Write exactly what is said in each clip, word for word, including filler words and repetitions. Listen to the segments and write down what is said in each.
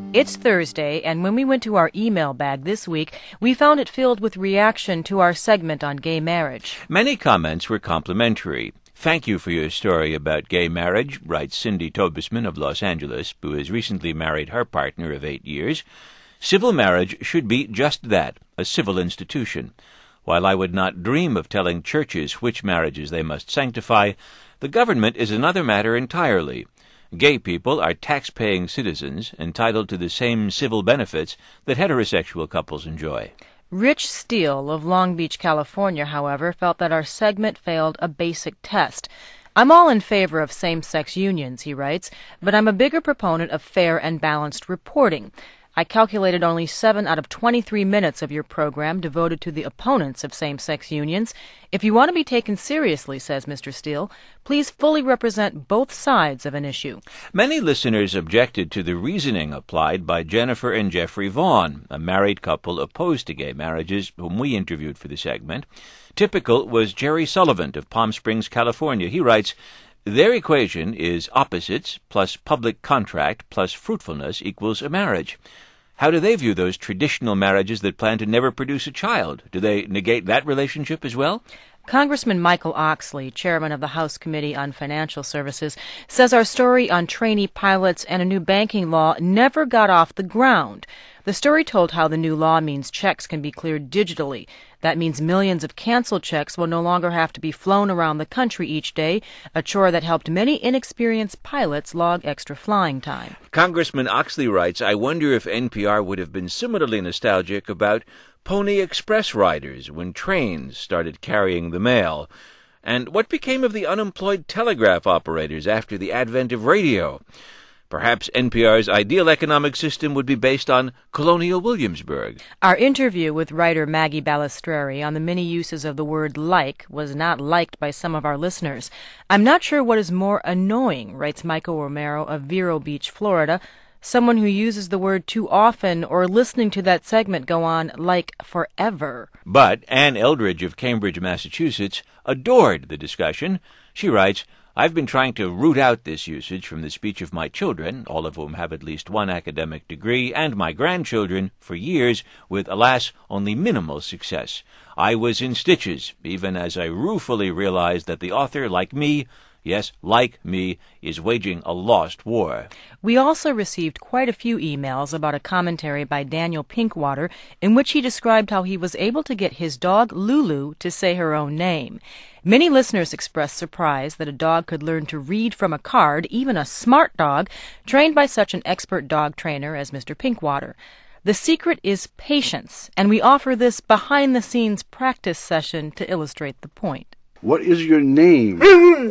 It's Thursday, and when we went to our email bag this week, we found it filled with reaction to our segment on gay marriage. Many comments were complimentary. Thank you for your story about gay marriage, writes Cindy Tobisman of Los Angeles, who has recently married her partner of eight years. Civil marriage should be just that, a civil institution. While I would not dream of telling churches which marriages they must sanctify, the government is another matter entirely. Gay people are tax-paying citizens entitled to the same civil benefits that heterosexual couples enjoy. Rich Steele of Long Beach, California, however, felt that our segment failed a basic test. I'm all in favor of same-sex unions, he writes, but I'm a bigger proponent of fair and balanced reporting. I calculated only seven out of twenty-three minutes of your program devoted to the opponents of same-sex unions. If you want to be taken seriously, says Mister Steele, please fully represent both sides of an issue. Many listeners objected to the reasoning applied by Jennifer and Jeffrey Vaughn, a married couple opposed to gay marriages, whom we interviewed for the segment. Typical was Jerry Sullivan of Palm Springs, California. He writes, their equation is opposites plus public contract plus fruitfulness equals a marriage. How do they view those traditional marriages that plan to never produce a child? Do they negate that relationship as well? Congressman Michael Oxley, chairman of the House Committee on Financial Services, says our story on trainee pilots and a new banking law never got off the ground. The story told how the new law means checks can be cleared digitally. That means millions of canceled checks will no longer have to be flown around the country each day, a chore that helped many inexperienced pilots log extra flying time. Congressman Oxley writes, I wonder if N P R would have been similarly nostalgic about Pony Express riders when trains started carrying the mail. And what became of the unemployed telegraph operators after the advent of radio? Perhaps N P R's ideal economic system would be based on Colonial Williamsburg. Our interview with writer Maggie Balistreri on the many uses of the word like was not liked by some of our listeners. I'm not sure what is more annoying, writes Michael Romero of Vero Beach, Florida, someone who uses the word too often or listening to that segment go on like forever. But Ann Eldridge of Cambridge, Massachusetts, adored the discussion. She writes, I've been trying to root out this usage from the speech of my children, all of whom have at least one academic degree, and my grandchildren, for years, with, alas, only minimal success. I was in stitches, even as I ruefully realized that the author, like me, yes, like me, is waging a lost war. We also received quite a few emails about a commentary by Daniel Pinkwater in which he described how he was able to get his dog Lulu to say her own name. Many listeners expressed surprise that a dog could learn to read from a card, even a smart dog, trained by such an expert dog trainer as Mister Pinkwater. The secret is patience, and we offer this behind-the-scenes practice session to illustrate the point. What is your name?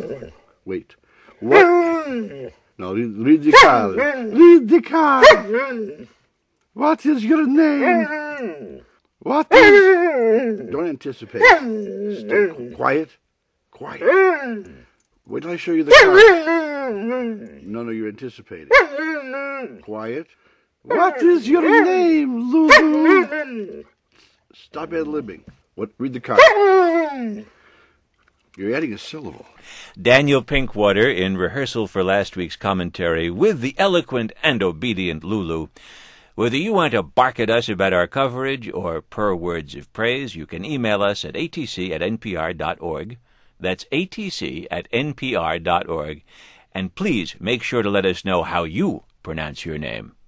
Wait. What? No, read, read the card. Read the card. What is your name? What is... Don't anticipate. Stay quiet. Quiet. Wait till I show you the card. No, no, you're anticipating. Quiet. What is your name, Lulu? Stop ad-libbing. What? Read the card. You're adding a syllable. Daniel Pinkwater in rehearsal for last week's commentary with the eloquent and obedient Lulu. Whether you want to bark at us about our coverage or purr words of praise, you can email us at a t c at n p r dot org. That's a t c at n p r dot org. And please make sure to let us know how you pronounce your name.